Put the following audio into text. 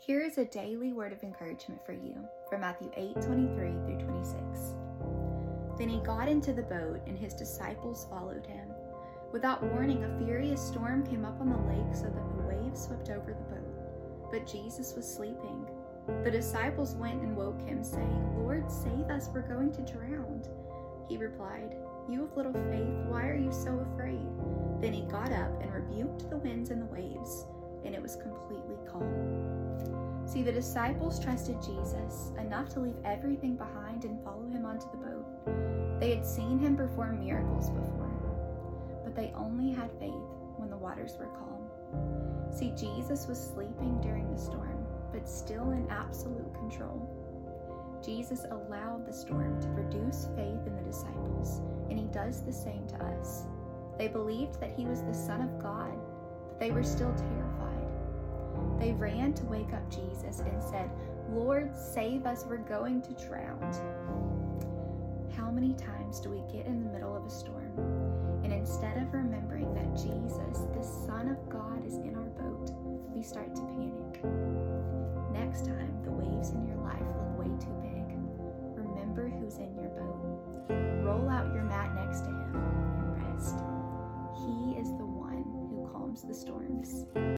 Here is a daily word of encouragement for you from Matthew 8:23 through 26. Then he got into the boat, and his disciples followed him. Without warning, a furious storm came up on the lake so that the waves swept over the boat. But Jesus was sleeping. The disciples went and woke him, saying, "Lord, save us, we're going to drown." He replied, "You of little faith, why are you so afraid?" Then he got up and rebuked the winds and the waves, and it was completely calm. See, the disciples trusted Jesus enough to leave everything behind and follow him onto the boat. They had seen him perform miracles before, but they only had faith when the waters were calm. See, Jesus was sleeping during the storm, but still in absolute control. Jesus allowed the storm to produce faith in the disciples, and he does the same to us. They believed that he was the Son of God, but they were still terrified. They ran to wake up Jesus and said, "Lord, save us, we're going to drown." How many times do we get in the middle of a storm, and instead of remembering that Jesus, the Son of God, is in our boat, we start to panic? Next time the waves in your life look way too big, remember who's in your boat. Roll out your mat next to him and rest. He is the one who calms the storms.